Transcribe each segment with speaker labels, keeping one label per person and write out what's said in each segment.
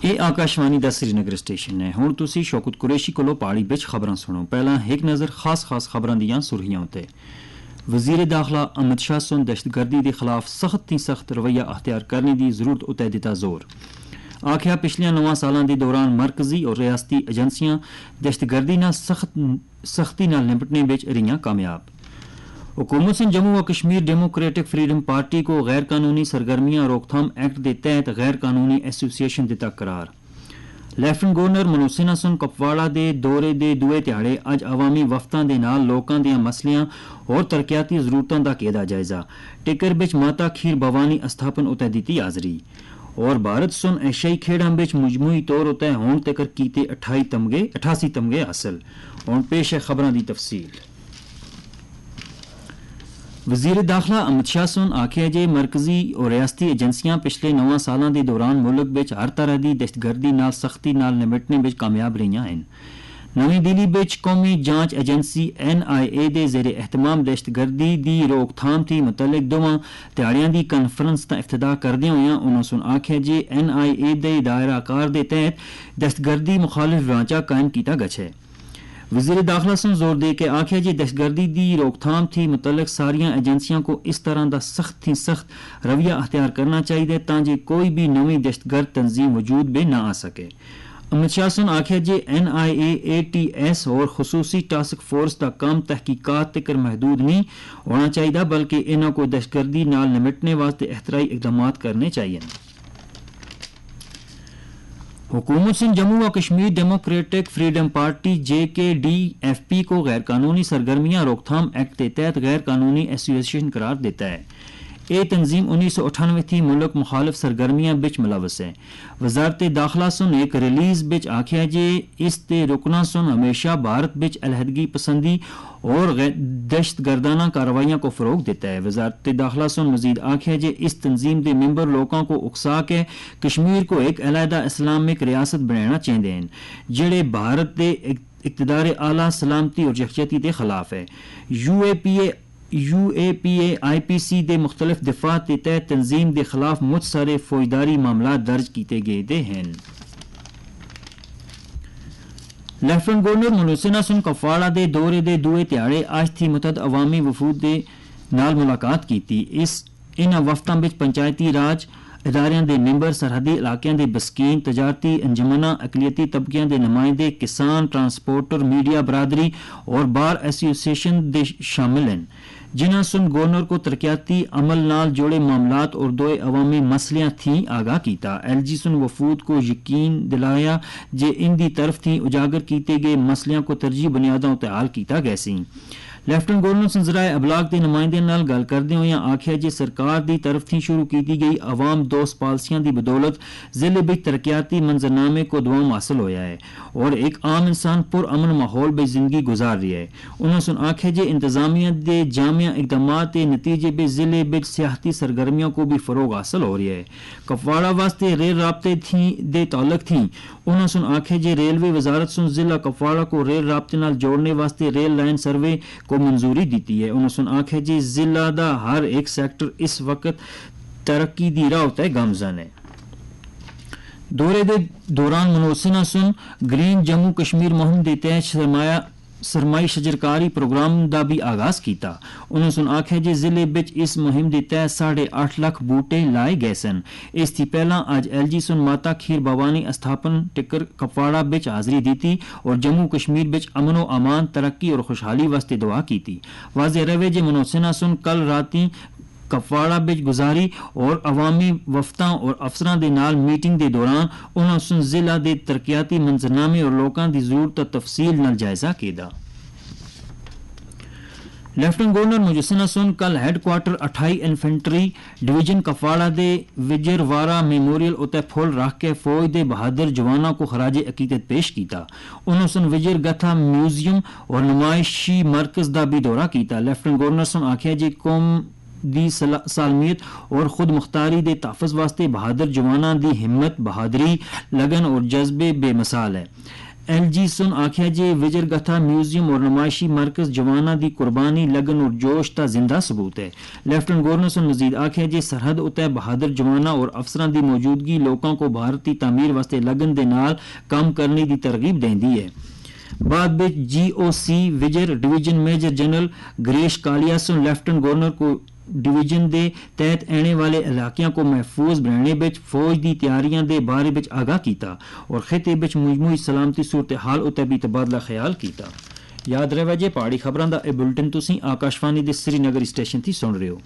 Speaker 1: ਇਹ ਆਕਾਸ਼ਵਾਣੀ ਦਾ ਸ੍ਰੀਨਗਰ ਸਟੇਸ਼ਨ ਹੈ। ਹੁਣ ਤੁਸੀਂ ਸ਼ੌਕਤ ਕੁਰੈਸ਼ੀ ਕੋਲੋਂ ਪਹਾੜੀ ਵਿੱਚ ਖਬਰਾਂ ਸੁਣੋ। ਪਹਿਲਾਂ ਇੱਕ ਨਜ਼ਰ ਖਾਸ ਖਬਰਾਂ ਦੀਆਂ ਸੁਰਖੀਆਂ ਉੱਤੇ। وزیر داخلہ امت شاہ سن دہشت گردی کے خلاف سخت رویہ اختیار کرنے کی ضرورت اتنے دتا زور آخیا پچھلے 9 سالوں کے دوران مرکزی اور ریاستی ایجنسیاں دہشت گردی نہ سختی نال نپٹنے میں رہی کامیاب حکومت سے جموں و کشمیر ڈیموکریٹک فریڈم پارٹی کو غیر قانونی سرگرمیاں روک تھام ایکٹ کے تحت غیر قانونی ایسوسیشن دیتا قرار لیفٹنٹ گورنر منوج سنہا سن کپواڑہ دے دورے دے دوے تہاڑے اج عوامی وفداں دے نال لوکاں دیاں مسلیاں اور ترقیاتی ضرورتاں دا کیدا جائزہ ٹکر بچ ماتا کھیر بھوانی استھاپن اتے دیتی حاضری اور بھارت سن ایشیائی کھیڑاں بچ مجموعی طور اتے ہون تکر کیتے 88 تمغے حاصل ہن پیش ہے خبراں دی تفصیل وزیر داخلہ امت شاہ سن آخیا جے مرکزی اور ریاستی ایجنسیاں پچھلے 9 سالوں کے دوران ملک بچ ہر طرح کی دہشت گردی نال سختی نال نمٹنے میں کامیاب رہی ہیں نویں دلی بچ قومی جانچ ایجنسی NIA دے زیر اہتمام دہشت گردی دی روک تھام تھی متعلق دونوں تہاڑیاں دی کانفرنس کا افتتاح کردیا ہوئے انہوں سن آخیا جے NIA دے دائرہ کار دے تحت دہشت گردی مخالف ڈھانچہ قائم کیتا گچھے وزیر داخلہ سن زور دے کے آخیا جی دہشت گردی دی روک تھام تھی متعلق ساریاں ایجنسیاں کو اس طرح دا سخت رویہ اختیار کرنا چاہیے تاکہ کوئی بھی نویں دہشت گرد تنظیم وجود میں نہ آ سکے امت شاہ سن آخیا جی NIA ATS اور خصوصی ٹاسک فورس کا کام تحقیقات تک محدود نہیں ہونا چاہیے بلکہ انہوں کو دہشت گردی نال نمٹنے واسطے اختراعی اقدامات کرنے چاہیے حکومت سن جموں و Kashmir democratic freedom party JKDFP کو غیر قانونی سرگرمیاں روک تھام ایکٹ کے تحت غیر قانونی ایسوسیشن قرار دیتا ہے یہ تنظیم 1998 تھی ملک مخالف سرگرمیاں بچ ملوث ہے وزارت داخلہ سن ایک ریلیز بچ آخیا جے اس تے رکنا سن ہمیشہ بھارت بچ علیحدگی پسندی اور دہشت گردانہ کارروائیاں کو فروغ دیتا ہے وزارت داخلہ سن مزید آخیا جے اس تنظیم دے ممبر لوگوں کو اکسا کے کشمیر کو ایک علیحدہ اسلامک ریاست بنانا چاہتے ہیں جڑے بھارت دے اقتدار اعلیٰ سلامتی اور یکجہتی کے خلاف ہے UAPA-IPC دے مختلف دفاع کے تحت تنظیم دے خلاف مجھ سارے فوجداری معاملات درج کیتے گئے دے ہیں لیفٹنٹ گورنر منوج سنہا سن کپواڑہ دے دورے دے دوے تہاڑے اج تھی متعدد عوامی وفود دے نال ملاقات کیتی انہاں وفداں وچ پنچایتی راج اداریاں دے ممبر سرحدی علاقیاں دے بسکین تجارتی انجمناں اقلیتی طبقیاں دے نمائندے کسان ٹرانسپورٹر میڈیا برادری اور بار ایسوسیشن دے شامل ہیں جنہاں سن گورنر کو ترقیاتی عمل نال جوڑے معاملات اور دوئے عوامی مسئلیاں تھیں آگاہ کیتا LG سن وفود کو یقین دلایا جے ان دی طرف تھیں اجاگر کیتے گئے مسئلیاں کو ترجیح بنیادوں تے حل کیتا گیا سی لیفٹنٹ گورنر سن ذرائع ابلاغ دے نمائندے نال گل کردے ہوئے آخیا جے سرکار دی طرف تھی شروع کی گئی عوام دوست پالیسیاں دی بدولت ضلع بچ ترقیاتی منظرنامے کو دوام حاصل ہویا ہے اور ایک عام انسان پر امن ماحول بچ زندگی گزار رہی ہے انہوں سن آخیا جے انتظامیہ دے جامع اقدامات کے نتیجے بچ ضلع بچ سیاحتی سرگرمیوں کو بھی فروغ حاصل ہو رہی ہے کپواڑہ واسطے ریل رابطے دے تعلق تھیں انہوں سن آخیا جے ریلوے وزارت سن ضلع کپواڑہ کو ریل رابطے نال جوڑنے واسطے ریل لائن سروے کو منظوری دیتی ہے انہوں سن آخیا جی ضلع دا ہر ایک سیکٹر اس وقت ترقی دی راہ تے گامزن ہے دورے دے دوران منوج سنہا سن گرین جموں کشمیر مہم دے تحت سرمائی شجرکاری پروگرام دا بھی آغاز کیتا انہوں سن آخیا جی ضلع بچ اس مہم دے تحت 8.5 لاکھ بوٹے لائے گئے سن اس تھی پہلا اج LG سن ماتا کھیر بھوانی استھاپن ٹکر کپواڑہ بچ حاضری دیتی اور جموں کشمیر بچ امن و امان ترقی اور خوشحالی واسطے دعا کیتی واضح رہے جے منوج سنہا سن کل راتی کپواڑہ بچ گزاری اور عوامی وفداں اور افسراں دے نال میٹنگ دے دوران انہوں سن ضلع دے ترقیاتی منظرنامے اور لوکاں دی ضرورت تفصیل نال جائزہ کیتا لیفٹنٹ گورنر منوج سنہا سن کل head quarter 28 infantry division Kupwara دے وجروارا میموریل اتنے پھول رکھ کے فوج دے بہادر جوانوں کو خراج عقیدت پیش کیتا انہوں سن وجر گتھا میوزیم اور نمائشی مرکز دا بھی دورہ کیتا لیفٹنٹ گورنر سن آخیا جی قوم دی سالمیت اور خود مختاری دے تحفظ واسطے بہادر جواناں دی ہمت بہادری لگن اور جذبے بے مثال ہے LG سن آخیا جے وجر گتھا میوزیم اور نمائشی مرکز جواناں دی قربانی لگن اور جوش تا زندہ ثبوت ہے. لیفٹنٹ گورنر سن مزید آخیا جے سرحد اتنے بہادر جواناں اور افسران دی موجودگی لوکاں کو بھارتی تعمیر واسطے لگن دے نال کام کرنے دی ترغیب دیندی ہے. بعد وچ GOC Vajra division major general Girish Kalia سن لیفٹنٹ گورنر کو ڈویژن دے تحت آنے والے علاقیاں کو محفوظ بنانے بچ فوج دی تیاریاں دے بارے بچ آگاہ کیتا اور خطے بچ مجموعی سلامتی صورتحال اتے بھی تبادلہ خیال کیتا. یاد رہے جے پہاڑی خبراں دا اے بلٹن تسی آکاشوانی دے سری نگر اسٹیشن تھی سن رہے ہو.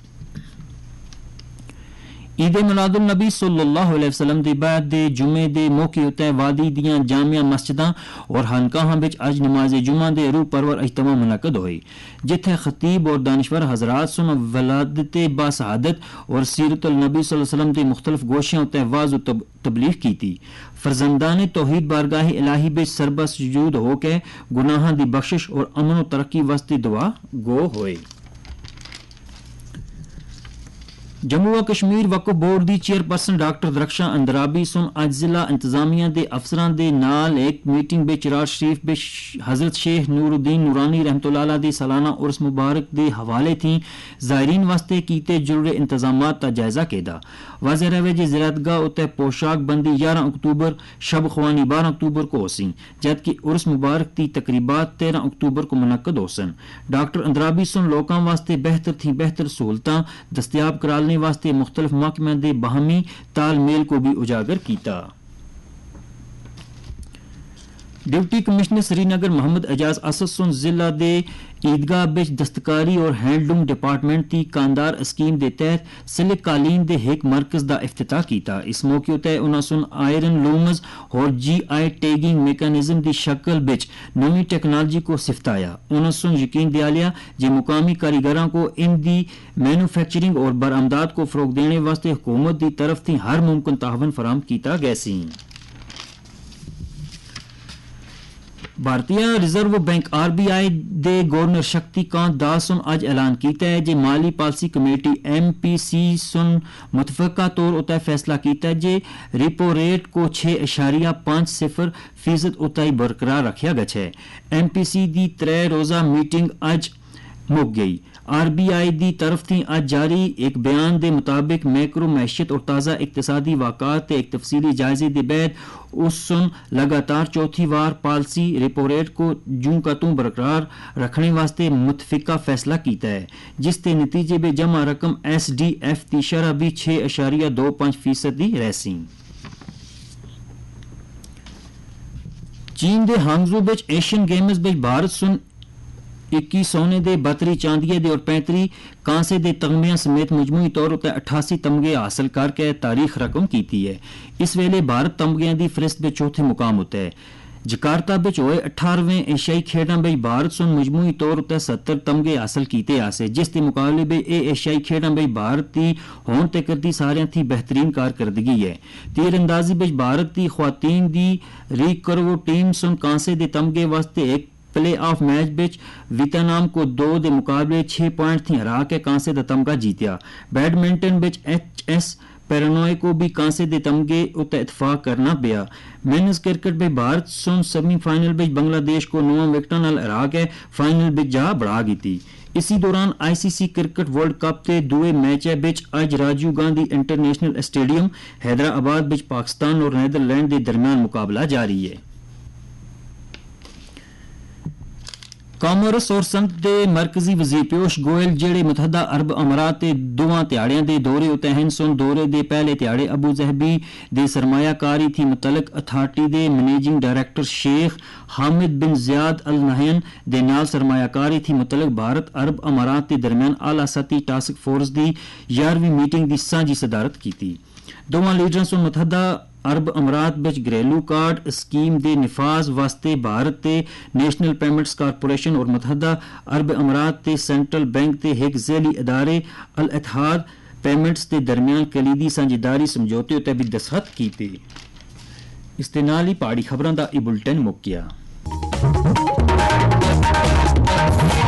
Speaker 1: عید میلاد النبی صلی اللہ علیہ وسلم دی بعد دے جمعے دے موقع تے وادی دیاں جامع مسجداں اور خانقاہاں وچ اج نماز جمعہ دے روح پرور اجتماع منعقد ہوئی جتھے خطیب اور دانشور حضرات سن ولادت با سعادت اور سیرت النبی صلی اللہ علیہ وسلم دے مختلف گوشیاں تے واعظ و تبلیغ کیتی. فرزندان توحید بارگاہ الہی بچ سربہ سجود ہو کے گناہاں دی بخشش اور امن و ترقی واسطے دعا گو ہوئے. جموں و کشمیر وقف بورڈ دی چیئرپرسن ڈاکٹر درخشاں اندرابی سن اج ضلع انتظامیہ دے افسران دے نال ایک میٹنگ بچ راج شریف بچ حضرت شیخ نور الدین نورانی رحمۃ اللہ علیہ دے سالانہ عرس مبارک دے حوالے تھی زائرین واسطے کیتے جڑے انتظامات کا جائزہ کیدا. واضح رہے جی زیارتگاہ اتنے پوشاک بندی 11 اکتوبر شب خوانی 12 اکتوبر کو ہوسی جبکہ عرس مبارک دی تقریبات 13 اکتوبر کو منعقد ہو سن. ڈاکٹر اندرابی سن لوکاں واسطے بہتر سہولتاں دستیاب کرالنے واسطے مختلف محکموں دے باہمی تال میل کو بھی اجاگر کیتا. Deputy commissioner Srinagar Mohammad Ajaz Asad سن ضلع دے عیدگاہ بچ دستکاری اور ہینڈلوم ڈپارٹمنٹ دی کاندار اسکیم دے تحت سلک قالین دے ایک مرکز دا افتتاح کیتا. اس موقع تے انہاں سن آئرن لومز اور GI ٹیگنگ میکانزم دی شکل بچ نوی ٹیکنالوجی کو سفتایا. انہاں سن یقین دیا جے مقامی کاریگراں کو ان دی مینوفیکچرنگ اور برآمدات کو فروغ دینے واسطے حکومت دی طرف تھی ہر ممکن تعاون فراہم کیتا گیا سی. بھارتی ریزرو بینک RBI دے گورنر شکتی کانت داس سن اج اعلان کیتا ہے جے مالی پالیسی کمیٹی MPC سن متفقہ طور اتنے فیصلہ کیتا ہے جے ریپو ریٹ کو 6.50% اتائی برقرار رکھیا گیا ہے. MPC دی 3 روزہ میٹنگ اج مک گئی. RBI دی طرف تھی اج جاری ایک بیان دے مطابق میکرو معیشت اور تازہ اقتصادی واقعات تے ایک تفصیلی جائزے دے بعد اس سن لگاتار چوتھی وار پالیسی ریپو ریٹ کو جوں کا توں برقرار رکھنے واسطے متفقہ فیصلہ کیتا ہے جس کے نتیجے میں جمع رقم SDF دی شرح بھی 6.25% رہسی. چین دے ہانگزو بچ ایشین گیمز بچ بھارت سن 21 سونے دے 32 چاندیے دے اور 35 کانسے دے تمغیاں سمیت مجموعی طور تے 88 تمغے حاصل کر کے تاریخ رقم کیتی ہے. اس ویلے بھارت تمغیاں دی فہرست میں چوتھے مقام ہوتا ہے. جکارتا بچ ہوئے 18ویں ایشیائی کھیڈاں بچ بھارت سن مجموعی طور تے 70 تمغے حاصل کیتے آسے جس کے مقابلے میں ایشیائی کھیڈاں بچ بھارت دی ہون تے کرتی ساریاں تھی بہترین کارکردگی ہے. تیر اندازی بچ بھارت دی خواتین دی ریکرو ٹیم سن کانسے دے تمغے واسطے ایک پلے آف میچ بچ ویتنام کو 2 دے مقابلے 6 پوائنٹ تھی ہرا کے کانسے دا تمغہ جیتیا. بیڈمنٹن بچ HS پیرانوئے کو بھی کانسے دے تمغے اتنے اتفاق کرنا پیا. مینز کرکٹ میں بھارت سن سیمی فائنل بچ بنگلہ دیش کو 9 وکٹاں نال ہرا کے فائنل بچ جا بڑھا گئی تھی. اسی دوران ICC کرکٹ ورلڈ کپ تے دوے میچ بچ اج راجیو گاندھی انٹرنیشنل اسٹیڈیم حیدرآباد بچ پاکستان اور نیدرلینڈ دے درمیان مقابلہ جاری ہے. کامرس اور صنعت دے مرکزی وزیر پیوش گوئل جڑے متحدہ عرب امارات دے دوواں تہاڑیاں دے دورے اتے ہیں سن دورے دے پہلے تہاڑے ابو ظہبی دے سرمایہ کاری تھی متعلق اتھارٹی دے منیجنگ ڈائریکٹر شیخ حامد بن زیاد ال نہیان دے نال سرمایہ کاری تھی متعلق بھارت عرب امارات دے درمیان اعلی سطحی ٹاسک فورس دی 11ویں میٹنگ دی سانجھی صدارت کیتی. دوواں لیڈراں سن متحدہ عرب امارات بچ گھریلو کارڈ اسکیم دے نفاذ واسطے بھارت تے نیشنل پیمنٹس کارپوریشن اور متحدہ عرب امارات تے سینٹرل بینک تے ایک ذیلی ادارے الاتحاد پیمنٹس دے درمیان کلیدی سانجھیداری سمجھوتے تے بھی دستخط کیتے. اس دے نال ہی پہاڑی خبراں دا ای بلٹن مک گیا.